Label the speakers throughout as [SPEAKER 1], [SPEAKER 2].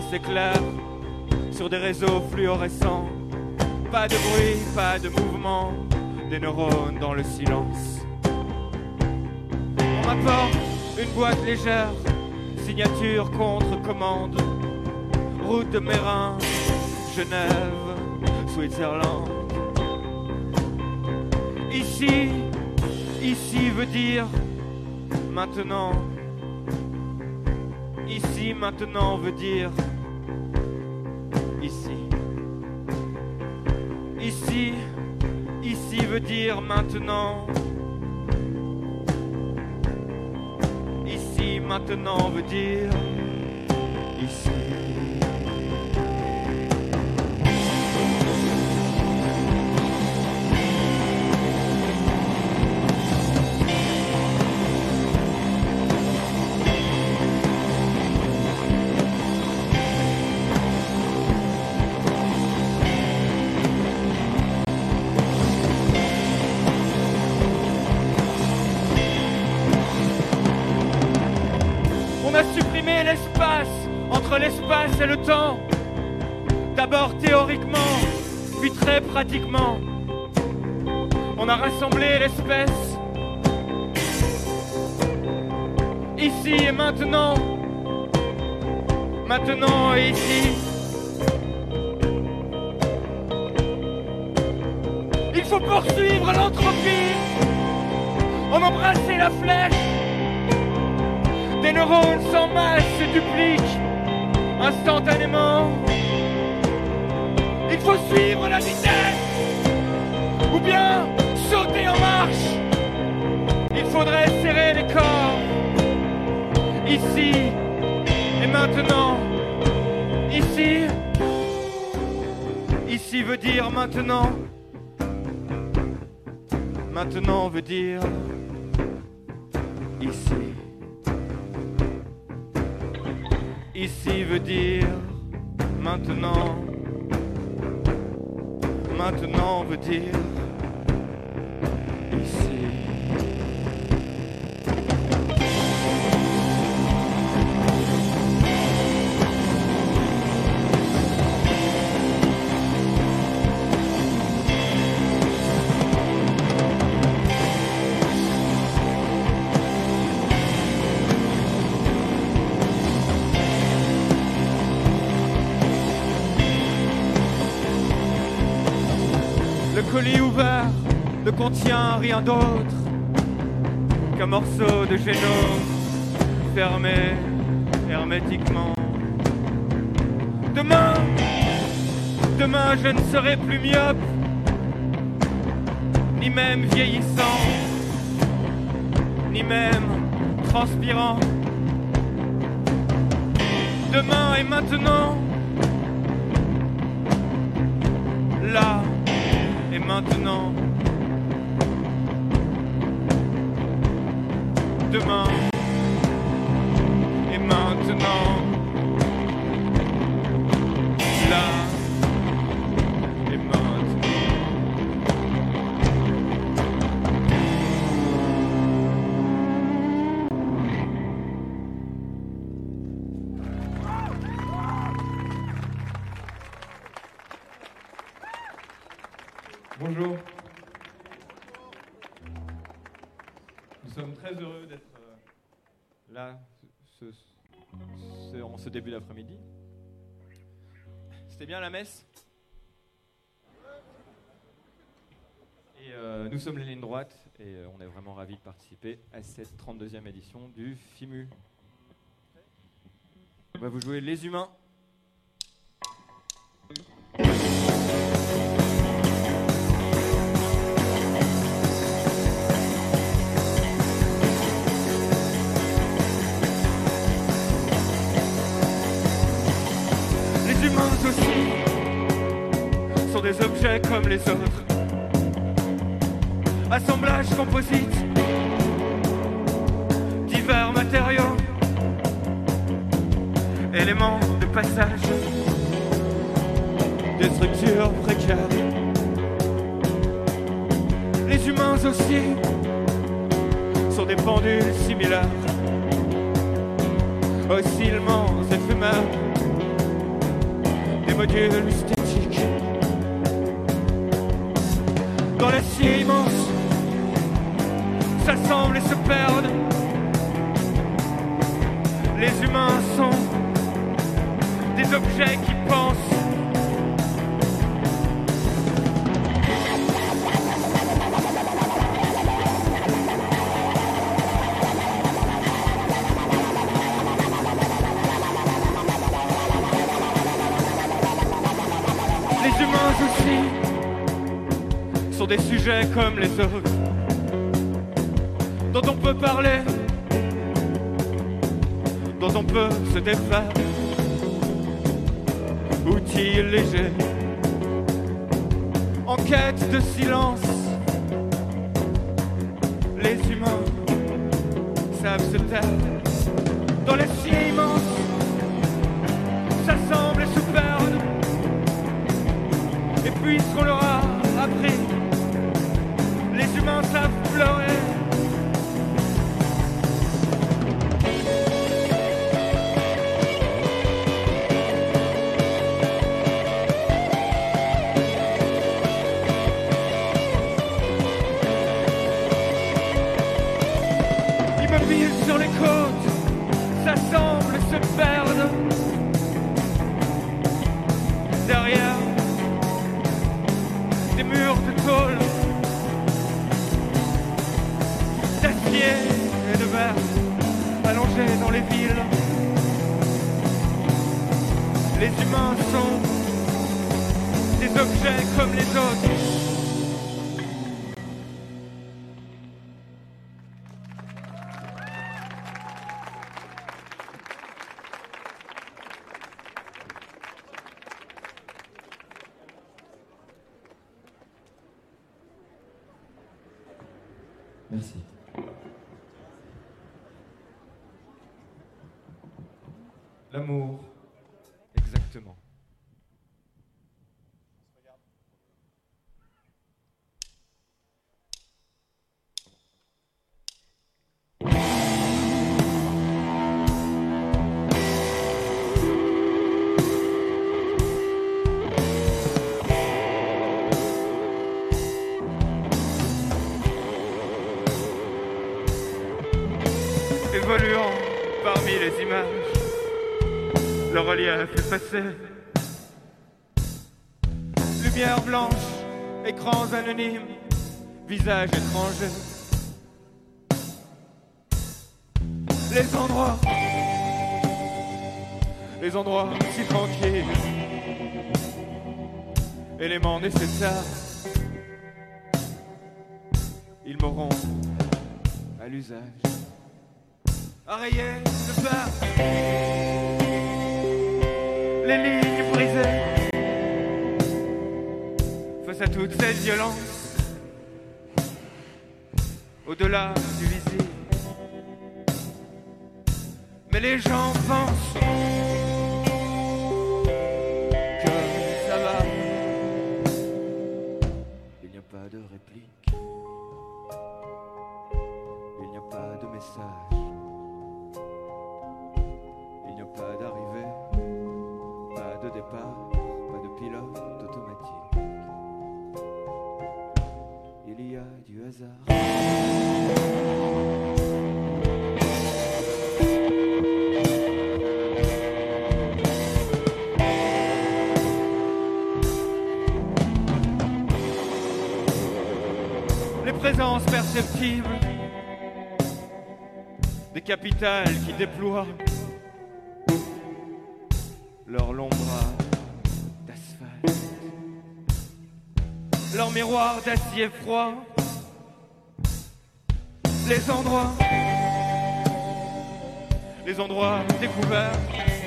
[SPEAKER 1] s'éclaire sur des réseaux fluorescents. Pas de bruit, pas de mouvement, des neurones dans le silence. On m'apporte une boîte légère, signature contre commande. Route de Mérin, Genève, Switzerland. Ici veut dire maintenant. Ici maintenant veut dire ici. Ici veut dire maintenant. Ici maintenant veut dire ici. L'espace, entre l'espace et le temps, d'abord théoriquement, puis très pratiquement, on a rassemblé l'espèce, ici et maintenant, maintenant et ici. Il faut poursuivre l'entropie, on embrasse la flèche. Des neurones sans masse se dupliquent instantanément. Il faut suivre la vitesse ou bien sauter en marche. Il faudrait serrer les corps ici et maintenant. Ici veut dire maintenant. Maintenant veut dire ici. Ici veut dire maintenant. Maintenant veut dire ici. Le colis ouvert ne contient rien d'autre qu'un morceau de génome fermé hermétiquement. Demain, je ne serai plus myope, ni même vieillissant, ni même transpirant. Demain et maintenant, là et maintenant. Demain et maintenant. Là et maintenant.
[SPEAKER 2] Bonjour. Nous sommes très heureux d'être là en ce début d'après-midi. C'était bien la messe? Et nous sommes les lignes droites et on est vraiment ravis de participer à cette 32e édition du FIMU. On va vous jouer Les Humains.
[SPEAKER 1] Les humains aussi sont des objets comme les autres. Assemblage composite, divers matériaux, éléments de passage, des structures précaires. Les humains aussi sont des pendules similaires, oscillements éphémères, modules statiques. Dans l'acier immense, s'assemblent et se perdent. Les humains sont des objets qui pensent. Les humains aussi sont des sujets comme les autres, dont on peut parler, dont on peut se défaire. Outils légers, en quête de silence. Les humains savent se taire. Dans les cieux immenses, s'assemblent et se perdent. Et puisqu'on leur a appris, les humains savent pleurer. Sur les côtes, s'assemblent, se perdent. Derrière des murs de tôle, d'acier et de verre, allongés dans les villes. Les humains sont des objets comme les autres.
[SPEAKER 2] Merci. L'amour, exactement.
[SPEAKER 1] Évoluant parmi les images, le relief effacé. Lumière blanche, écrans anonymes, visages étrangers. Les endroits si tranquilles, éléments nécessaires. Ils m'auront à l'usage. À rayer le fer, les lignes brisées, face à toute cette violence, au-delà du visible. Mais les gens pensent que ça va. Il n'y a pas de réplique, il n'y a pas de message. Pas d'arrivée, pas de départ, pas de pilote automatique. Il y a du hasard. Les présences perceptibles des capitales qui déploient leur long bras d'asphalte, leur miroir d'acier froid, les endroits découverts,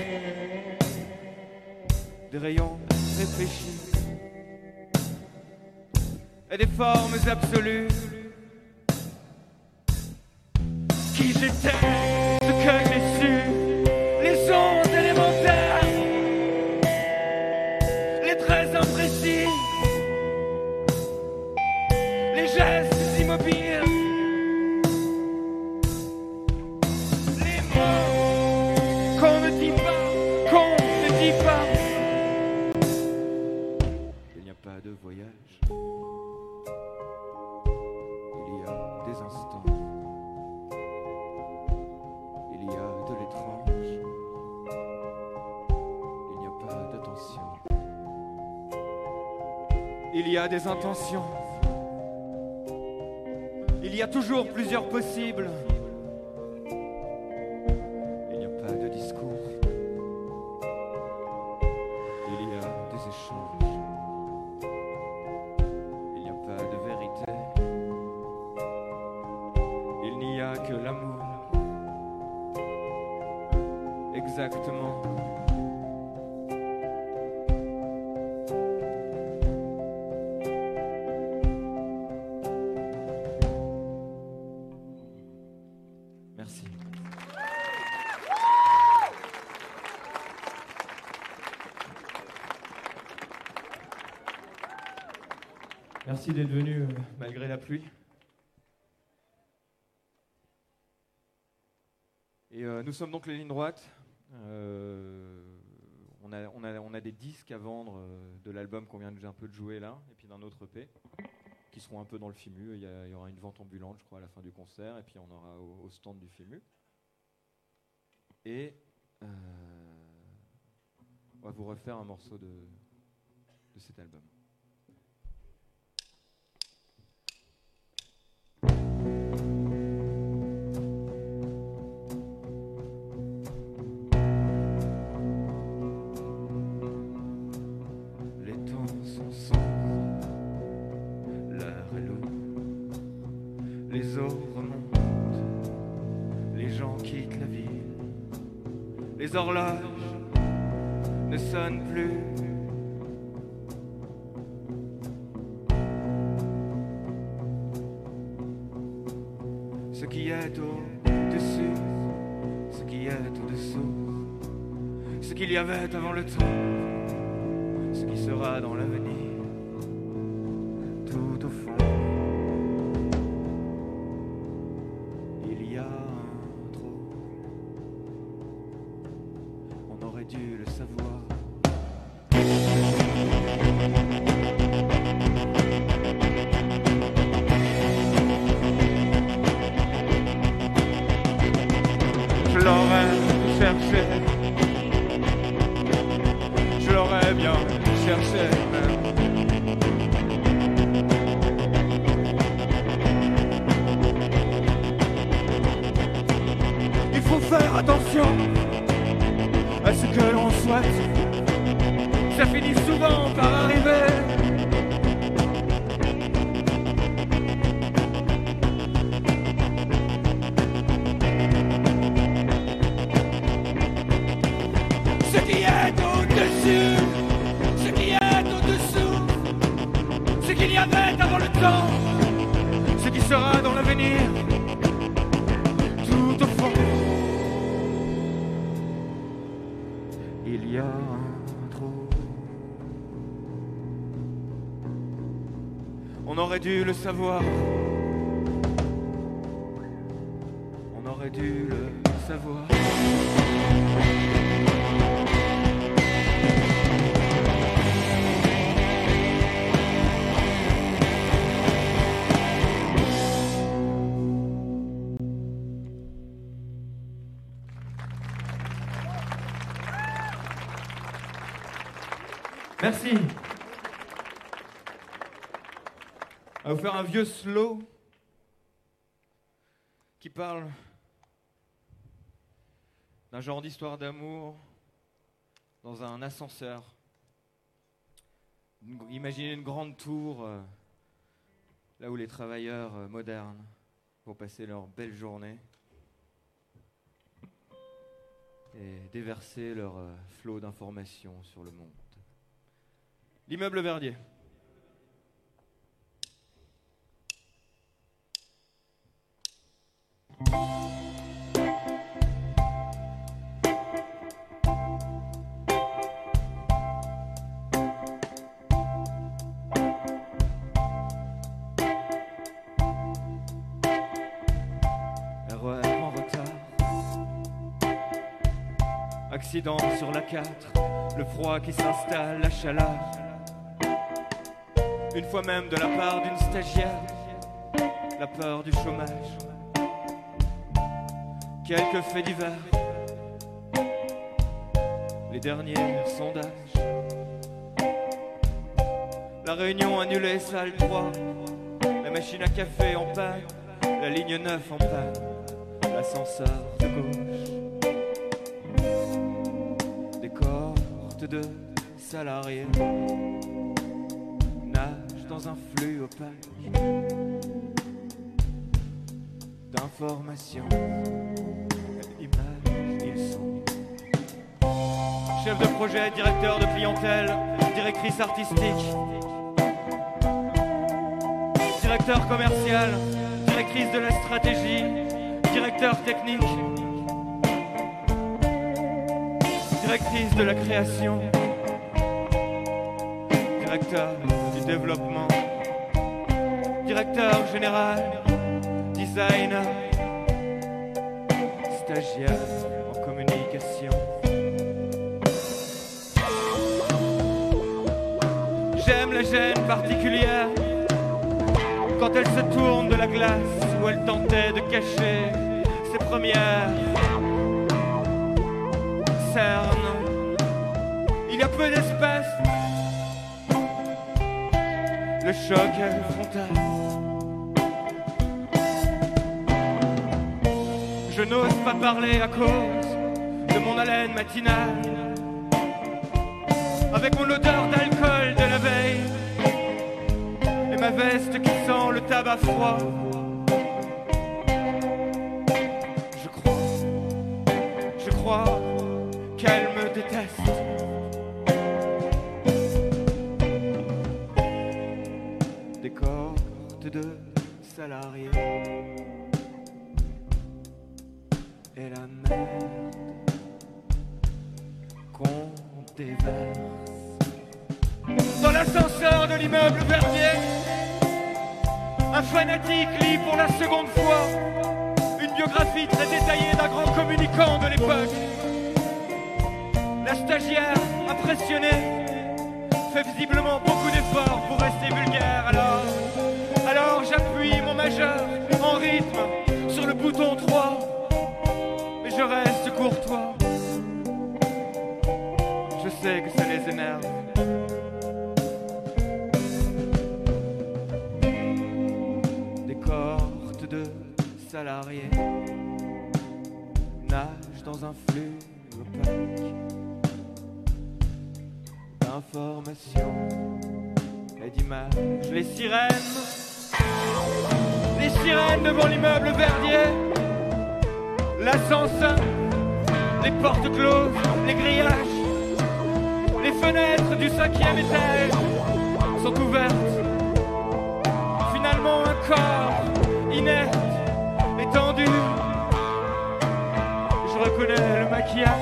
[SPEAKER 1] des rayons réfléchis et des formes absolues qui j'étais, ce que j'ai su, les ondes élémentaires, les traits imprécis, les gestes immobiles, les mots qu'on ne dit pas, instants. Il y a de l'étrange. Il n'y a pas d'attention. Il y a des intentions. Il y a toujours plusieurs possibles. Il n'y a pas de discours. Il y a des échanges. Il n'y a pas de vérité. Il n'y a que l'amour. Exactement. Merci. Merci d'être venu malgré la pluie. Et nous sommes donc les Lignes Droites. On a des disques à vendre de l'album qu'on vient un peu de jouer là, et puis d'un autre EP, qui seront un peu dans le FIMU. Il y aura une vente ambulante, je crois, à la fin du concert, et puis on aura au stand du FIMU. Et on va vous refaire un morceau de cet album. Les eaux remontent, les gens quittent la ville, les horloges ne sonnent plus. Ce qui est au-dessus, ce qui est au-dessous, ce qu'il y avait avant le temps, ce qui sera dans l'avenir, tout au fond. Dû le savoir. Je l'aurais cherché, je l'aurais bien cherché même. Il faut faire attention à ce que l'on souhaite, ça finit souvent par arriver. Ce qui est au-dessus, ce qui est au-dessous, ce qu'il y avait avant le temps, ce qui sera dans l'avenir, tout au fond. Il y a un trou. On aurait dû le savoir. On aurait dû le savoir. Merci. On va vous faire un vieux slow qui parle d'un genre d'histoire d'amour dans un ascenseur. Imaginez une grande tour là où les travailleurs modernes vont passer leur belle journée et déverser leur flot d'informations sur le monde. L'immeuble Verdier. RER en retard. Accident sur la 4, le froid qui s'installe, la chaleur. Une fois même de la part d'une stagiaire, la peur du chômage, quelques faits divers, les derniers sondages. La réunion annulée, salle 3, la machine à café en panne, la ligne 9 en panne, l'ascenseur de gauche. Des cohortes de salariés nagent dans un flux opaque d'informations, images, ils sont chef de projet, directeur de clientèle, directrice artistique, directeur commercial, directrice de la stratégie, directeur technique, directrice de la création, directeur du développement, directeur général, designer, stagiaire en communication. J'aime la gêne particulière quand elle se tourne de la glace où elle tentait de cacher ses premières cernes. Il y a peu d'espace, le choc est frontal. Je n'ose pas parler à cause de mon haleine matinale, avec mon odeur d'alcool de la veille et ma veste qui sent le tabac froid. Je crois qu'elle me déteste. Des cohortes de salariés et la merde qu'on déverse. Dans l'ascenseur de l'immeuble Verdier, un fanatique lit pour la seconde fois une biographie très détaillée d'un grand communicant de l'époque. La stagiaire, impressionnée, fait visiblement beaucoup d'efforts pour rester vulgaire. Alors j'appuie mon majeur en rythme sur le bouton 3, mais je reste courtois. Je sais que ça les énerve. Des cohortes de salariés nagent dans un flux opaque d'informations et d'images. Les sirènes devant l'immeuble Verdier, l'ascenseur, les portes closes, les grillages, les fenêtres du 5e étage sont ouvertes. Finalement un corps inerte, étendu. Je reconnais le maquillage.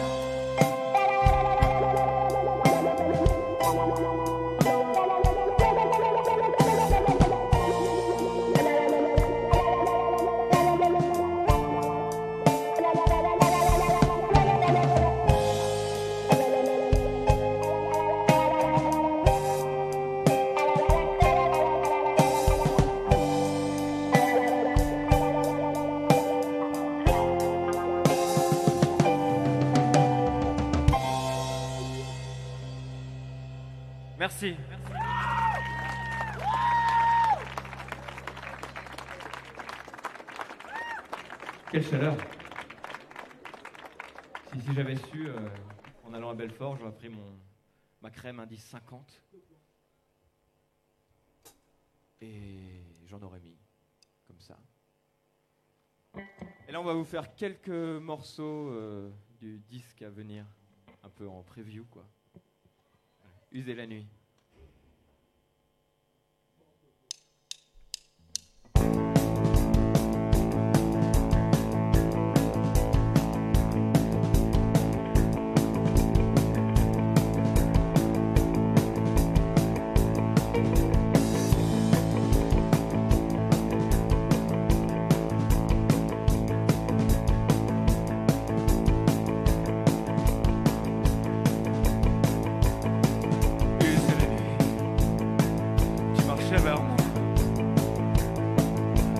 [SPEAKER 1] Merci. Quelle chaleur. Si j'avais su, en allant à Belfort, j'aurais pris ma crème indice 50 et j'en aurais mis comme ça. Et là, on va vous faire quelques morceaux du disque à venir, un peu en preview, quoi. User la nuit. Use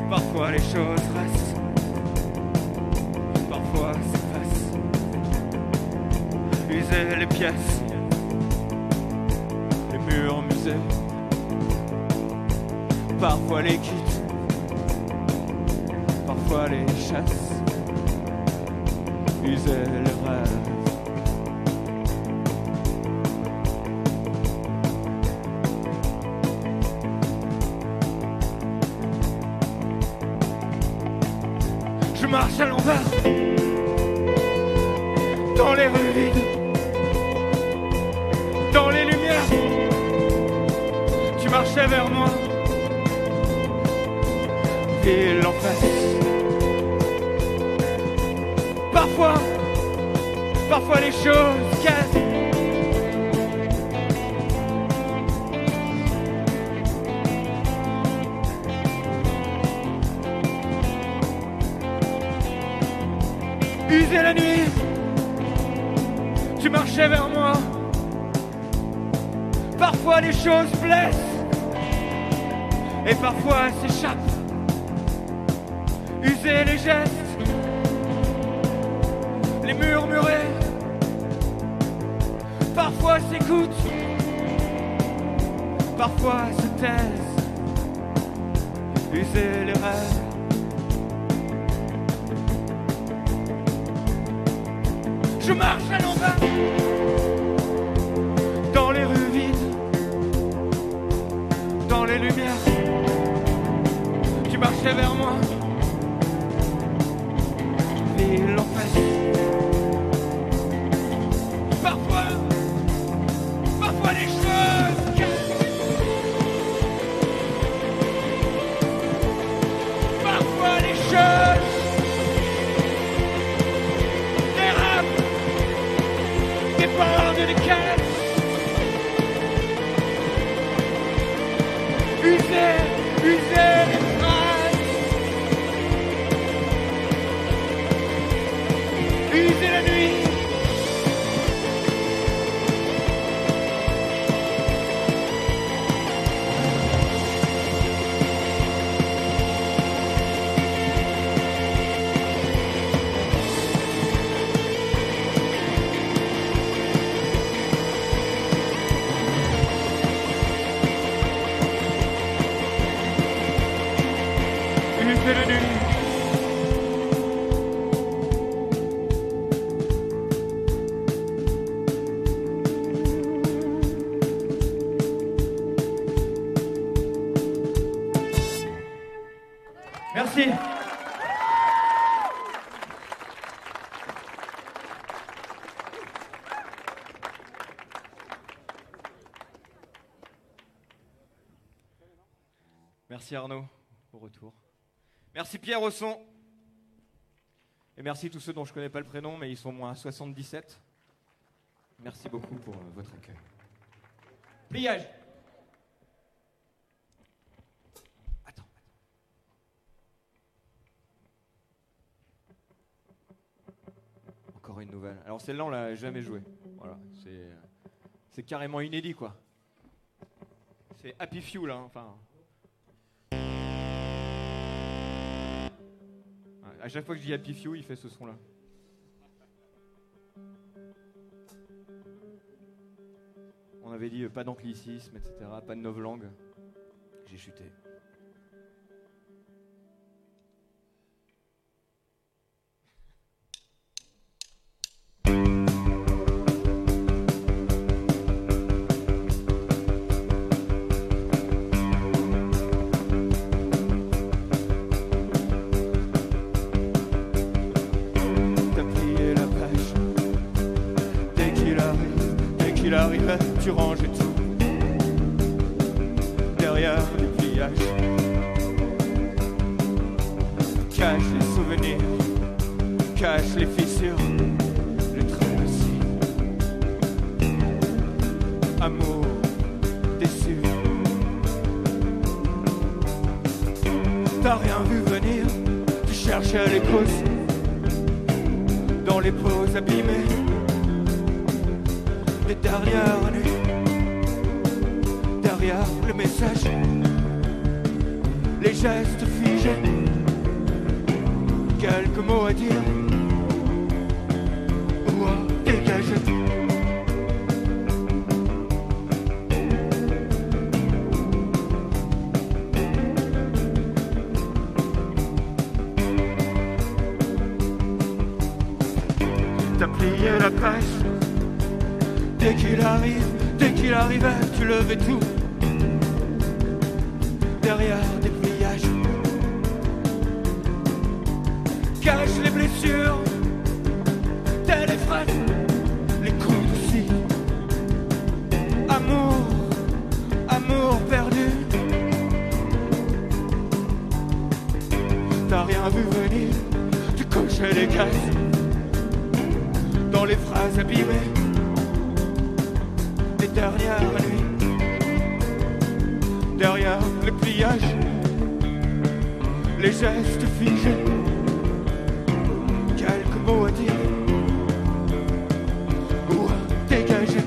[SPEAKER 1] Parfois les choses restent, parfois s'effacent. User les pièces, les murs musés. Parfois les quitte, parfois les chasse. User les rêves. Je marche à l'envers dans les rues vides, dans les lumières. Tu marchais vers moi, ville en face. Parfois les choses cassent. Usé la nuit, tu marchais vers moi. Parfois les choses blessent et parfois s'échappent. User les gestes, les murmurés, parfois s'écoutent, parfois se taisent. User les rêves. Je marche à l'envers dans les rues vides, dans les lumières. Tu marchais vers moi, ville en face. Parfois les choses cassent. Parfois les choses dérapent, débordent de casse. User les phrases. User la nuit. Merci. Merci Arnaud, au retour. Merci Pierre au son. Et merci tous ceux dont je ne connais pas le prénom, mais ils sont moins 77. Merci beaucoup pour votre accueil. Pliage. Attends. Encore une nouvelle. Alors celle-là, on l'a jamais jouée. Voilà, c'est carrément inédit, quoi. C'est Happy Few, là. Enfin. À chaque fois que je dis Happy Few, il fait ce son-là. On avait dit pas d'anglicisme, etc., pas de novlangue. J'ai chuté. Tu ranges tout derrière les pliages. Cache les souvenirs, cache les fissures, le train aussi. Amour déçu. T'as rien vu venir, tu cherchais les causes dans les pauses abîmées des dernières nuits. Derrière le message, les gestes figés, quelques mots à dire ou à dégager. T'as plié la page. Dès qu'il arrivait, tu levais tout. Derrière des pliages, cache les blessures, tel les phrases, les coups de scie. Amour, amour perdu. T'as rien vu venir, tu cochais les cases dans les phrases abîmées des dernières nuits. Derrière les pliages, les gestes figés, quelques mots à dire ou à dégager.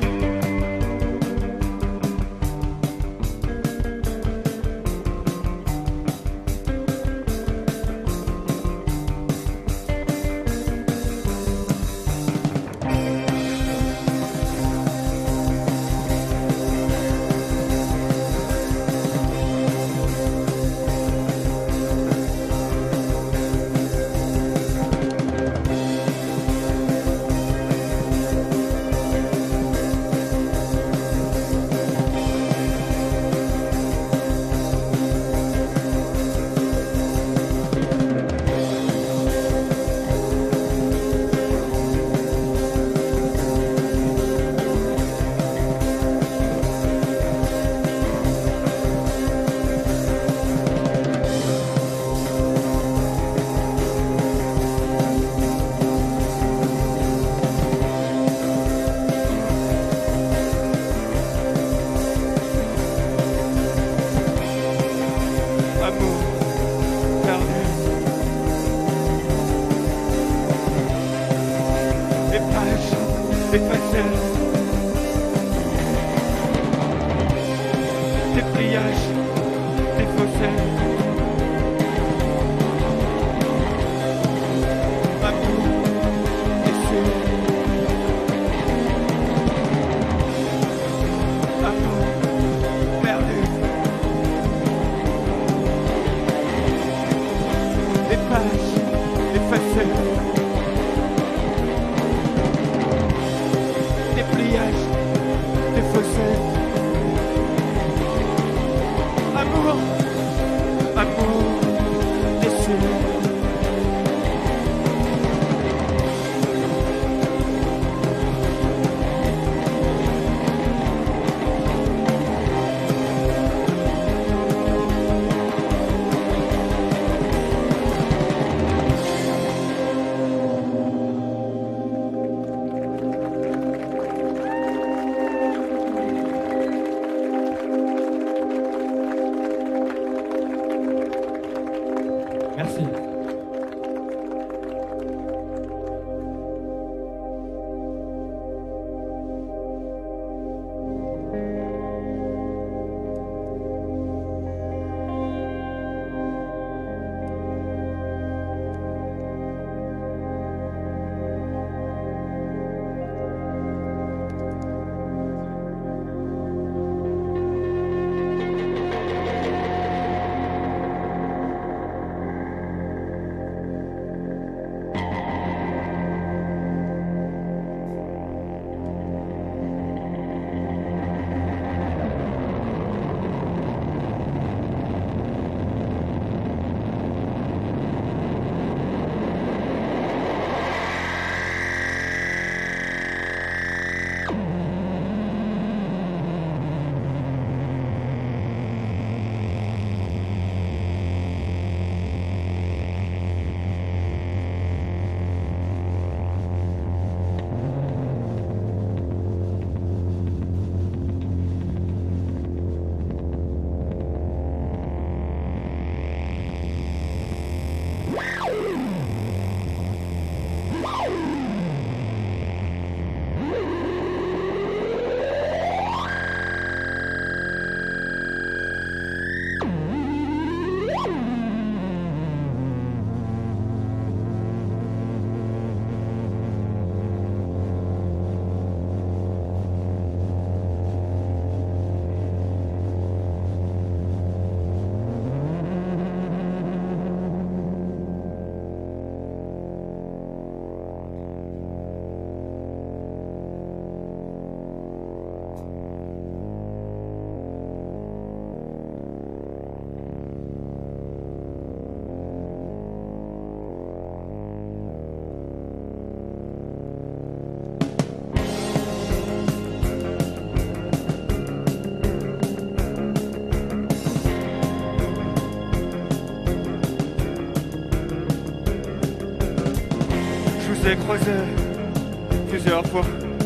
[SPEAKER 1] s'est croisé plusieurs fois.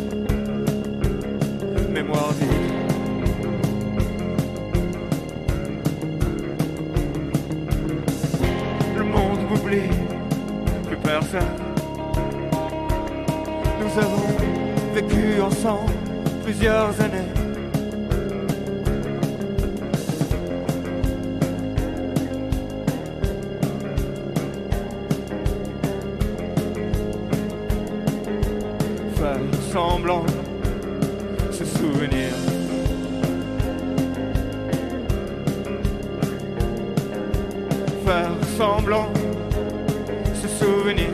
[SPEAKER 1] Mémoire vide. Le monde m'oublie, plus personne. Nous avons vécu ensemble plusieurs années. Faire semblant, se souvenir. Faire semblant, se souvenir.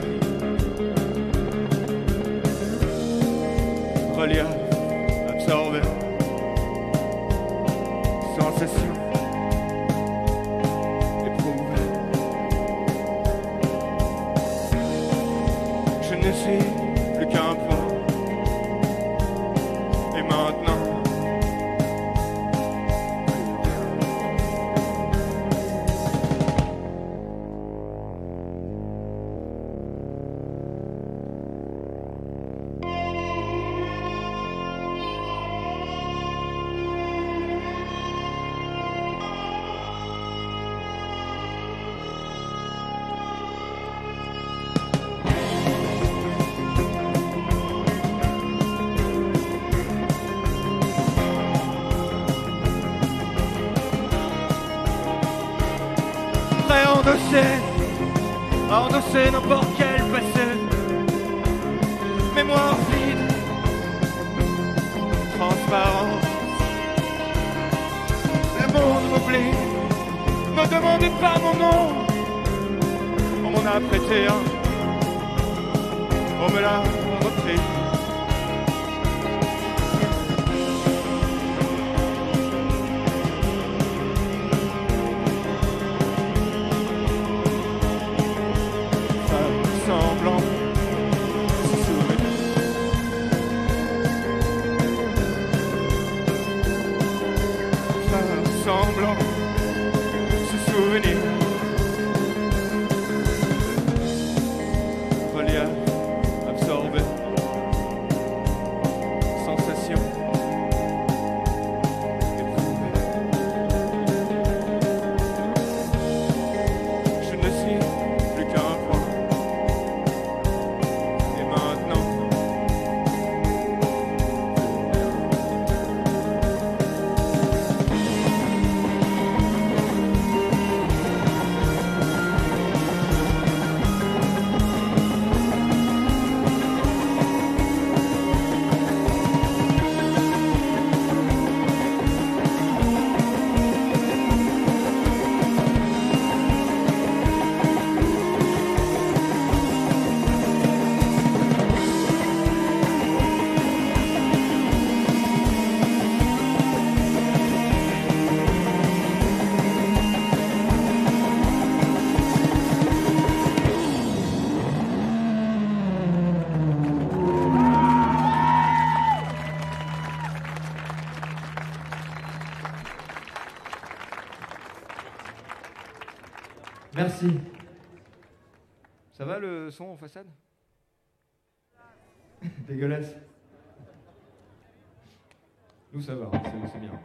[SPEAKER 1] Relief, absorber. Sensation, éprouver. Je ne suis plus qu'un point. Et maintenant, prêt à endosser n'importe quel passé. Mémoire vide, transparence. Le monde m'oublie, ne demandez pas mon nom. On m'en a prêté un, on me l'a repris. Semblant, se souvenir. Faire semblant, se souvenir. Relief, absorber. Sensation, éprouver. Je ne suis plus qu'un point.
[SPEAKER 2] Merci.
[SPEAKER 1] Ça va le son en façade?
[SPEAKER 2] Dégueulasse. Nous, ça va, c'est bien.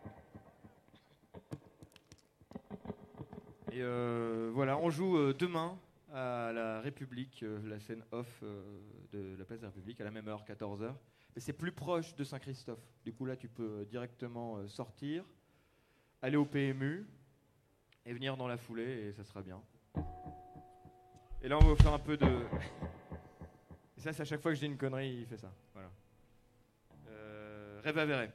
[SPEAKER 1] Et voilà, on joue demain à la République, la scène off de la place de la République, à la même heure, 14h. Mais c'est plus proche de Saint-Christophe. Du coup, là, tu peux directement sortir, aller au PMU et venir dans la foulée, et ça sera bien. Et là, on va vous faire un peu de... Et ça, c'est à chaque fois que je dis une connerie, il fait ça. Voilà. Rêve avéré.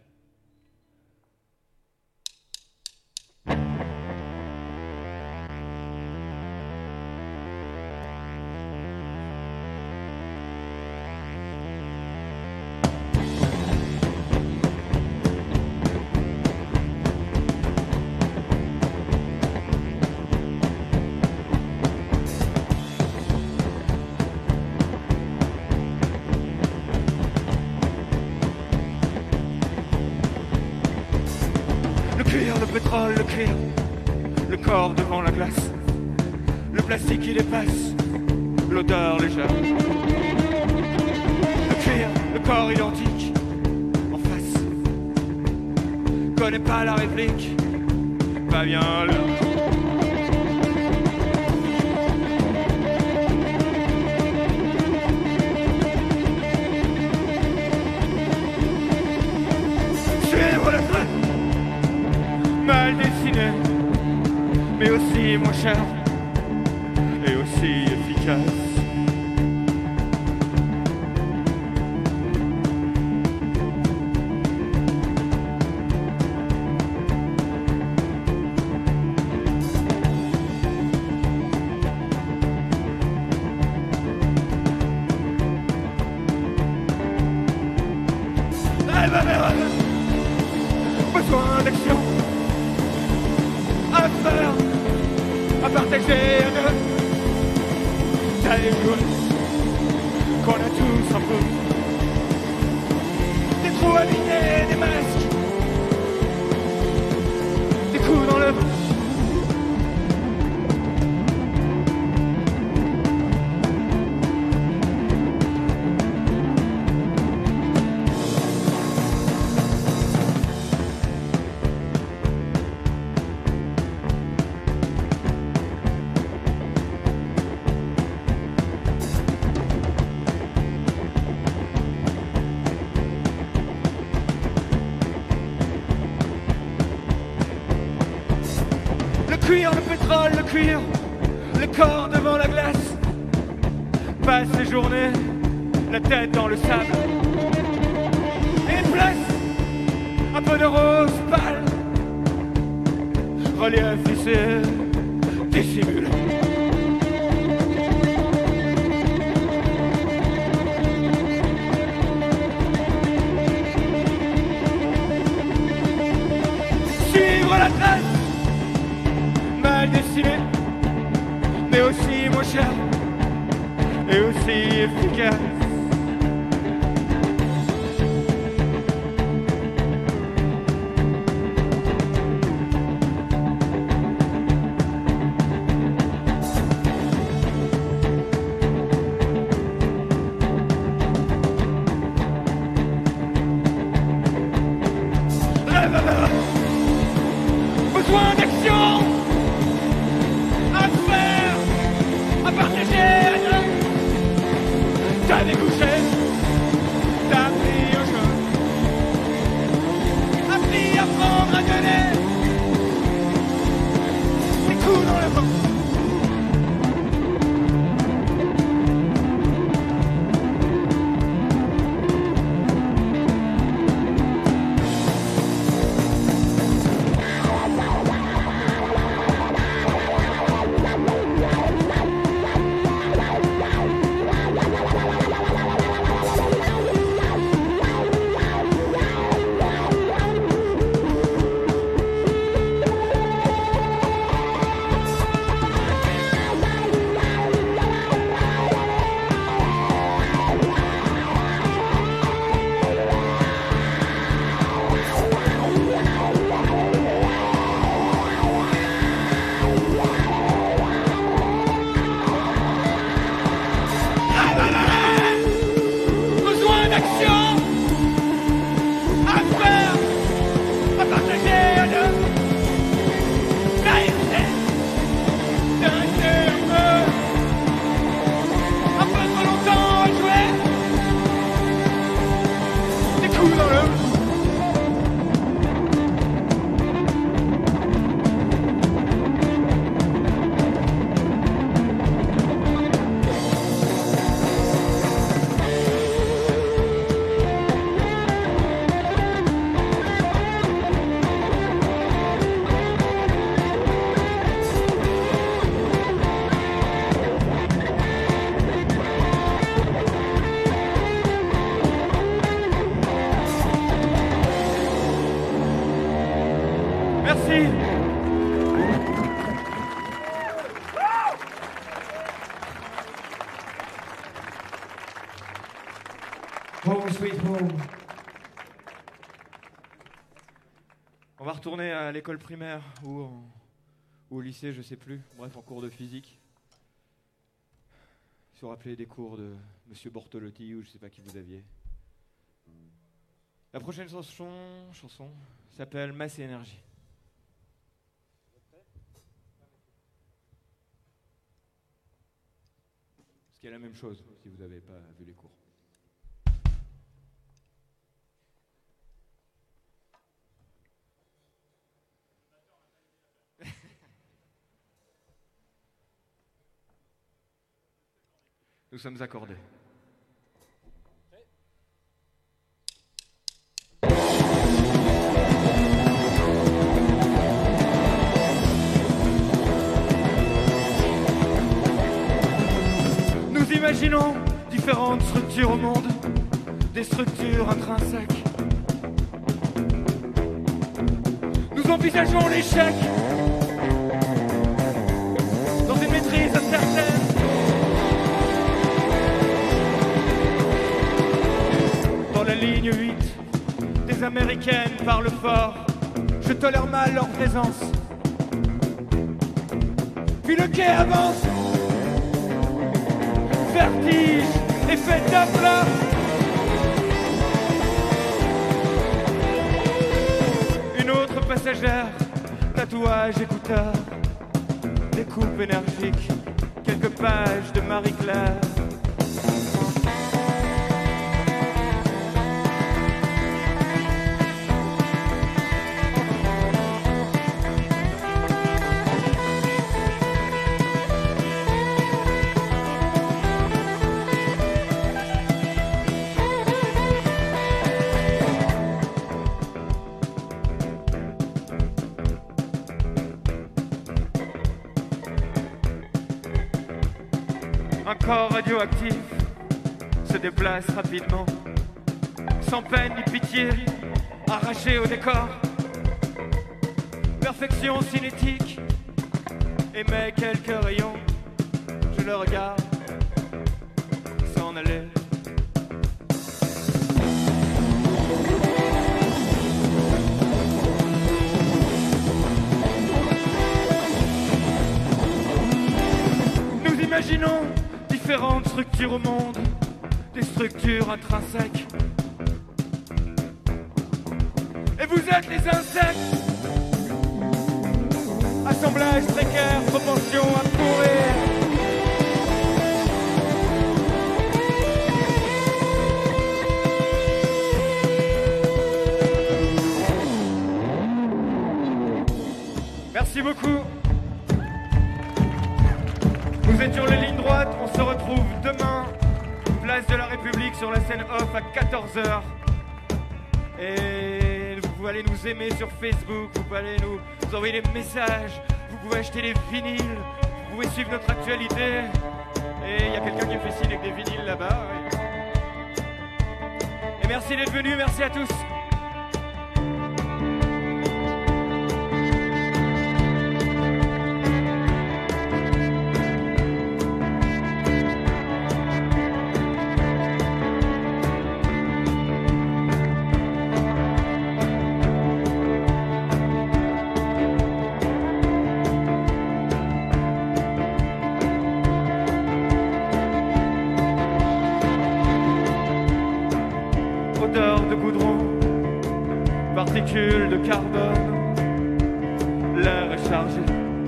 [SPEAKER 1] Le pétrole, le cuir, le corps devant la glace, le plastique qui dépasse, l'odeur légère. le corps identique en face. Connais pas la réplique, va bien là. Suivre le trait, mal dessiné, mais aussi moins cher et aussi efficace. Besoin d'action, à faire, à partager à deux. T'as les jouets qu'on a tous un peu. Des trous abîmés, des masques, des coups dans le vent. Le cuir, le pétrole, le cuir, le corps devant la glace. Passe les journées, la tête dans le sable. Et une place, un peu de rose pâle. Relief lissé, dissimulé. Suivre la trace, mal dessiné, mais aussi moins cher et aussi efficace. Besoin d'action, à faire, à partager à deux. T'as découché, t'as pris au jeu, appris à prendre à donner des coups dans le vent. Merci.
[SPEAKER 3] Home sweet home.
[SPEAKER 1] On va retourner à l'école primaire ou au lycée, je sais plus. Bref, en cours de physique. Se rappeler des cours de Monsieur Bortolotti ou je sais pas qui vous aviez. La prochaine chanson s'appelle Masse et énergie. Ce qui est la même chose si vous n'avez pas vu les cours. Nous sommes accordés. Nous imaginons différentes structures au monde, des structures intrinsèques. Nous envisageons l'échec dans une maîtrise certaine. Dans la ligne 8, des Américaines parlent fort. Je tolère mal leur présence. Puis le quai avance. Vertige, effet Doppler. Une autre passagère, tatouage, écouteur, découpe énergique, quelques pages de Marie-Claire. Un corps radioactif se déplace rapidement, sans peine ni pitié, arraché au décor. Perfection cinétique, émet quelques rayons. Je le regarde s'en aller. Nous imaginons différentes structures au monde, des structures intrinsèques. Et vous êtes les insectes. Assemblage précaire, propension à courir. Merci beaucoup. Nous étions les lignes droites, on se retrouve demain, place de la République sur la scène off à 14h. Et vous pouvez aller nous aimer sur Facebook, vous pouvez aller nous envoyer des messages, vous pouvez acheter des vinyles, vous pouvez suivre notre actualité. Et il y a quelqu'un qui fait signe avec des vinyles là-bas. Oui. Et merci d'être venus, merci à tous. Odeur de goudron, particules de carbone, l'air est chargé.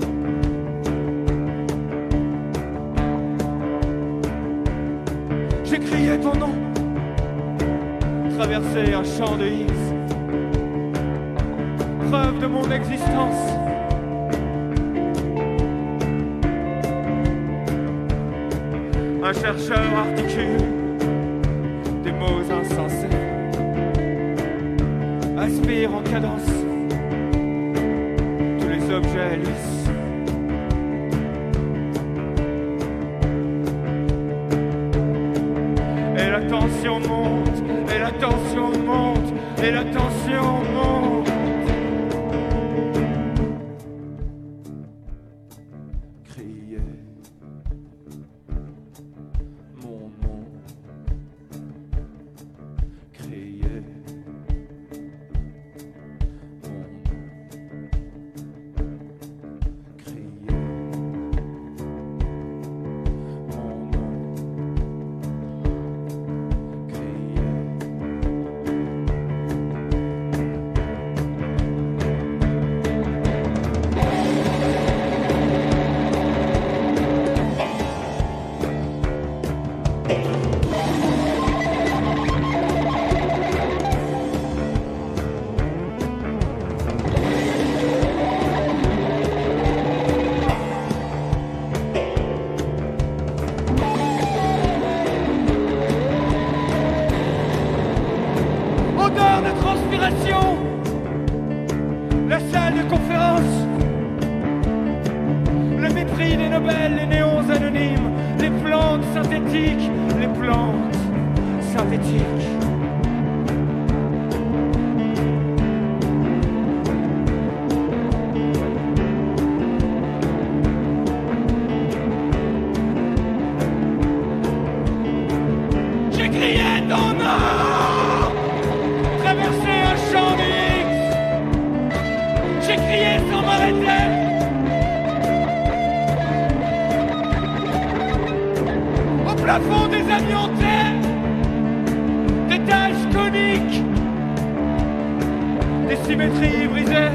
[SPEAKER 1] J'ai crié ton nom, traversé un champ de X, preuve de mon existence. Un chercheur articule des mots insensés, aspire en cadence tous les objets lisses. Et la tension monte, et la tension monte, et la tension monte. Crier mon nom, crier. rebelles, les néons anonymes, les plantes synthétiques, les plantes synthétiques. J'ai crié ton nom, traversé un champ de X. J'ai crié sans m'arrêter. Au plafond des amiantés, des taches coniques, des symétries brisées.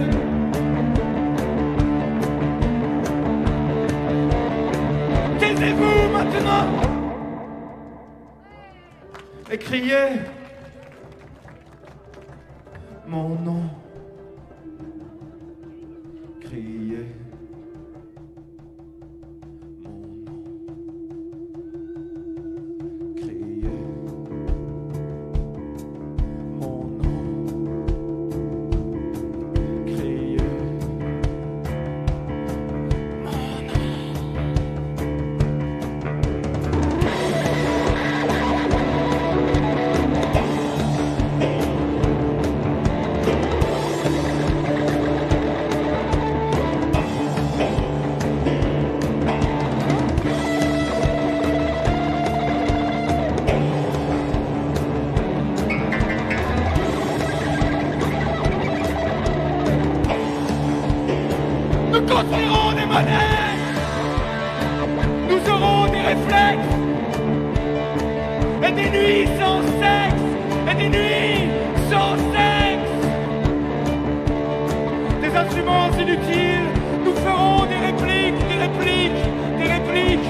[SPEAKER 1] Taisez-vous maintenant et criez mon nom. Criez mon nom. Criez mon nom. Criez mon nom. Nous construirons des monnaies. Nous aurons des réflexes. Et des nuits sans sexe. Et des nuits sans sexe. Des instruments inutiles. Nous ferons des répliques, des répliques, des répliques.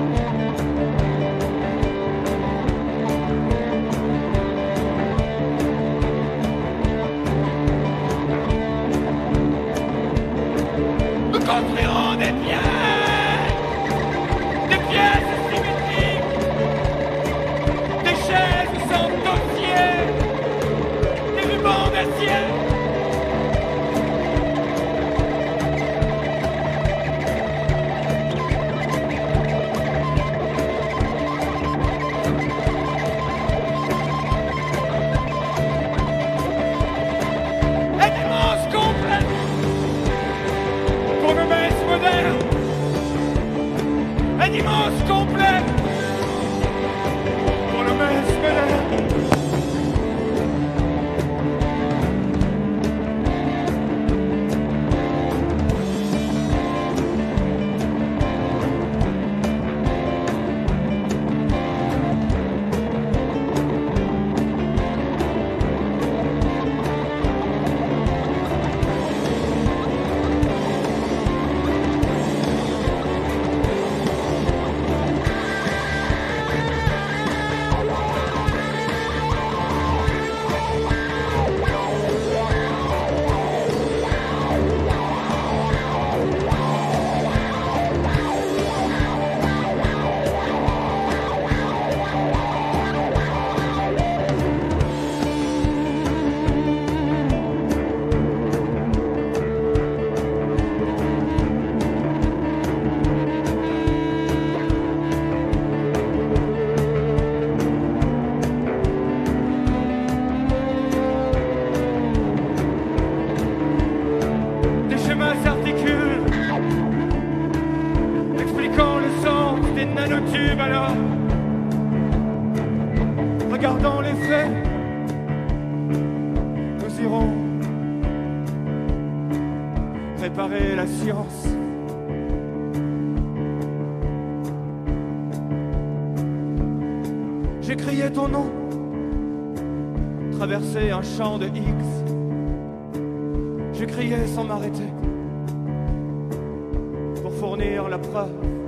[SPEAKER 1] Nous construirons des pièces symétriques, des chaises sans dossier, des rubans d'acier. Et des manches complètes pour nos messes modernes. Un immense complet pour le messes modernes. Des chemins s'articulent, expliquant le sens des nanotubes alors. Regardant les faits, nous irons réparer la science. J'ai crié ton nom, traversé un champ de X. Je criais sans m'arrêter pour fournir la preuve